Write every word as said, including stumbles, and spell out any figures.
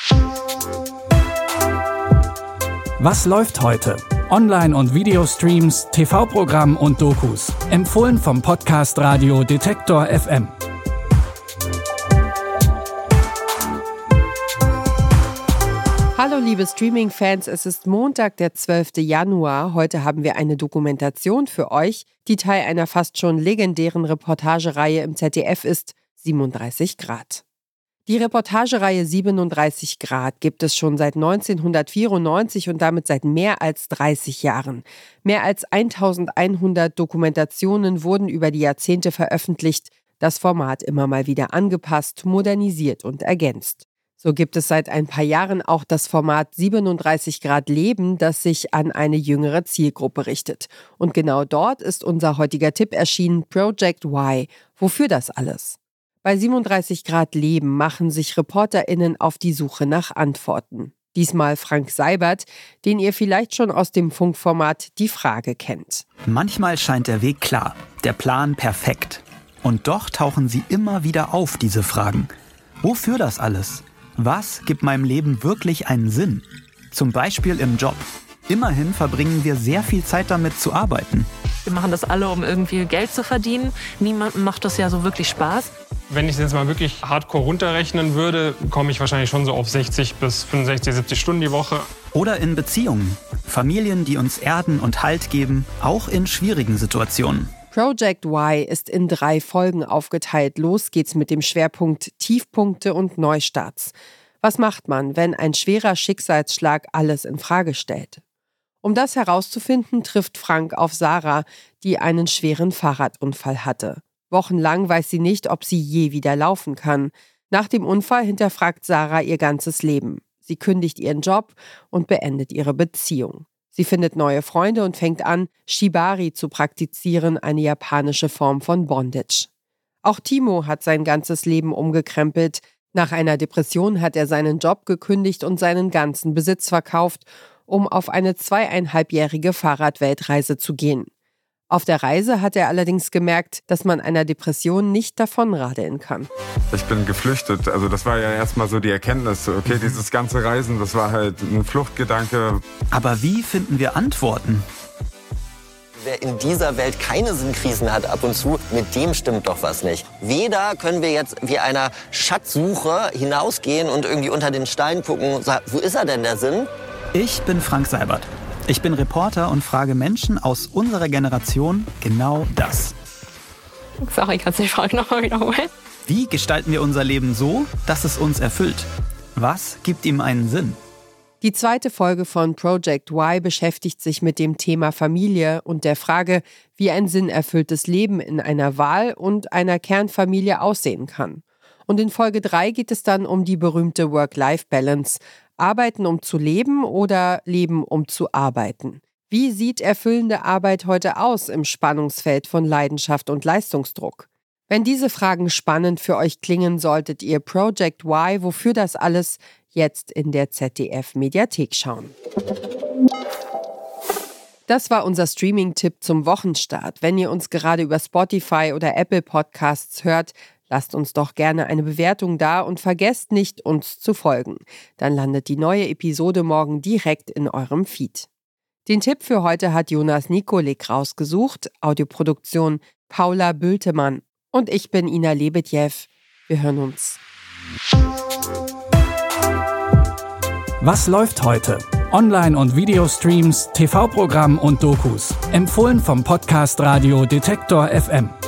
Was läuft heute? Online- und Videostreams, T V-Programm und Dokus. Empfohlen vom Podcast Radio Detektor F M. Hallo liebe Streaming-Fans, es ist Montag, der zwölften Januar. Heute haben wir eine Dokumentation für euch, die Teil einer fast schon legendären Reportagereihe im Z D F ist, siebenunddreißig Grad. Die Reportagereihe siebenunddreißig Grad gibt es schon seit neunzehnhundertvierundneunzig und damit seit mehr als dreißig Jahren. Mehr als eintausendeinhundert Dokumentationen wurden über die Jahrzehnte veröffentlicht, das Format immer mal wieder angepasst, modernisiert und ergänzt. So gibt es seit ein paar Jahren auch das Format siebenunddreißig Grad Leben, das sich an eine jüngere Zielgruppe richtet. Und genau dort ist unser heutiger Tipp erschienen, Project Y. Wofür das alles? Bei siebenunddreißig Grad Leben machen sich ReporterInnen auf die Suche nach Antworten. Diesmal Frank Seibert, den ihr vielleicht schon aus dem Funkformat Die Frage kennt. Manchmal scheint der Weg klar, der Plan perfekt. Und doch tauchen sie immer wieder auf, diese Fragen. Wofür das alles? Was gibt meinem Leben wirklich einen Sinn? Zum Beispiel im Job. Immerhin verbringen wir sehr viel Zeit damit zu arbeiten. Wir machen das alle, um irgendwie Geld zu verdienen. Niemandem macht das ja so wirklich Spaß. Wenn ich es jetzt mal wirklich hardcore runterrechnen würde, komme ich wahrscheinlich schon so auf sechzig bis fünfundsechzig, siebzig Stunden die Woche. Oder in Beziehungen. Familien, die uns erden und Halt geben, auch in schwierigen Situationen. Project Y ist in drei Folgen aufgeteilt. Los geht's mit dem Schwerpunkt Tiefpunkte und Neustarts. Was macht man, wenn ein schwerer Schicksalsschlag alles in Frage stellt? Um das herauszufinden, trifft Frank auf Sarah, die einen schweren Fahrradunfall hatte. Wochenlang weiß sie nicht, ob sie je wieder laufen kann. Nach dem Unfall hinterfragt Sarah ihr ganzes Leben. Sie kündigt ihren Job und beendet ihre Beziehung. Sie findet neue Freunde und fängt an, Shibari zu praktizieren, eine japanische Form von Bondage. Auch Timo hat sein ganzes Leben umgekrempelt. Nach einer Depression hat er seinen Job gekündigt und seinen ganzen Besitz verkauft, um auf eine zweieinhalbjährige Fahrradweltreise zu gehen. Auf der Reise hat er allerdings gemerkt, dass man einer Depression nicht davonradeln kann. Ich bin geflüchtet. Also das war ja erstmal so die Erkenntnis. Okay, dieses ganze Reisen, das war halt ein Fluchtgedanke. Aber wie finden wir Antworten? Wer in dieser Welt keine Sinnkrisen hat ab und zu, mit dem stimmt doch was nicht. Weder können wir jetzt wie einer Schatzsuche hinausgehen und irgendwie unter den Stein gucken und sagen, wo ist er denn, der Sinn? Ich bin Frank Seibert. Ich bin Reporter und frage Menschen aus unserer Generation genau das. Sorry, kannst du die Frage nochmal wiederholen? Wie gestalten wir unser Leben so, dass es uns erfüllt? Was gibt ihm einen Sinn? Die zweite Folge von Project Y beschäftigt sich mit dem Thema Familie und der Frage, wie ein sinnerfülltes Leben in einer Wahl- und einer Kernfamilie aussehen kann. Und in Folge drei geht es dann um die berühmte Work-Life-Balance. Arbeiten, um zu leben oder leben, um zu arbeiten? Wie sieht erfüllende Arbeit heute aus im Spannungsfeld von Leidenschaft und Leistungsdruck? Wenn diese Fragen spannend für euch klingen, solltet ihr Project Y, wofür das alles, jetzt in der Z D F-Mediathek schauen. Das war unser Streaming-Tipp zum Wochenstart. Wenn ihr uns gerade über Spotify oder Apple Podcasts hört, lasst uns doch gerne eine Bewertung da und vergesst nicht, uns zu folgen. Dann landet die neue Episode morgen direkt in eurem Feed. Den Tipp für heute hat Jonas Nikolik rausgesucht, Audioproduktion Paula Bültemann. Und ich bin Ina Lebedjew. Wir hören uns. Was läuft heute? Online- und Videostreams, T V-Programm und Dokus. Empfohlen vom Podcast Radio Detektor F M.